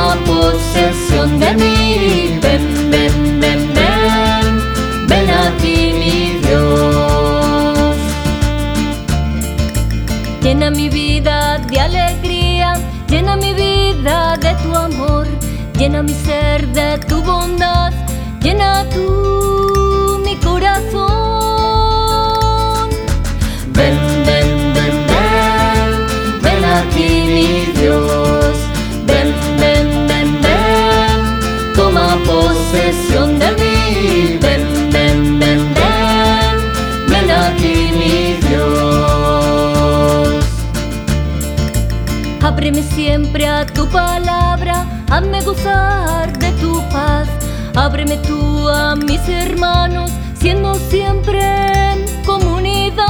toma posesión de mí. Ven, ven, ven, ven, ven aquí mi Dios. Llena mi vida de alegría, llena mi vida de tu amor, llena mi ser de tu bondad, llena tú mi corazón. Ven, ven, ven, ven, ven aquí mi Dios. Ven, ven, ven, ven, toma posesión de mí. Ven, ven, ven, ven, ven aquí mi Dios. Ábreme siempre a tu palabra, hazme gozar de tu paz. Ábreme tú a mis hermanos, siendo siempre en comunidad.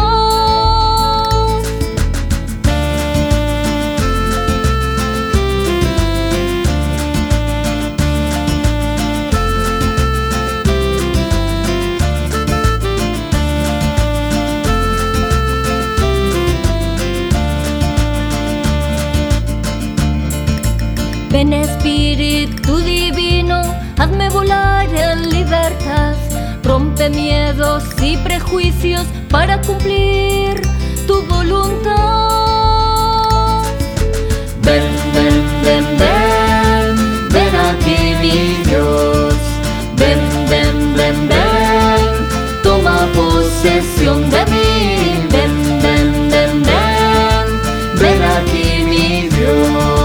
Ven Espíritu Divino, hazme volar en libertad, rompe miedos y prejuicios para cumplir tu voluntad. Ven, ven, ven, ven, ven aquí mi Dios. Ven, ven, ven, ven, toma posesión de mí. Ven, ven, ven, ven, ven aquí mi Dios.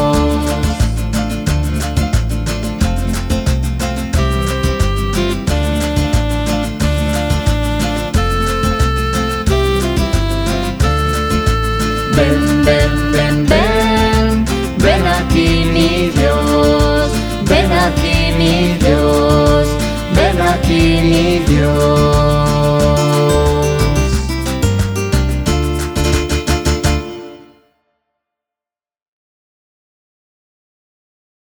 Ven, ven, ven, ven, ven aquí mi Dios. Ven aquí mi Dios. Ven aquí mi Dios.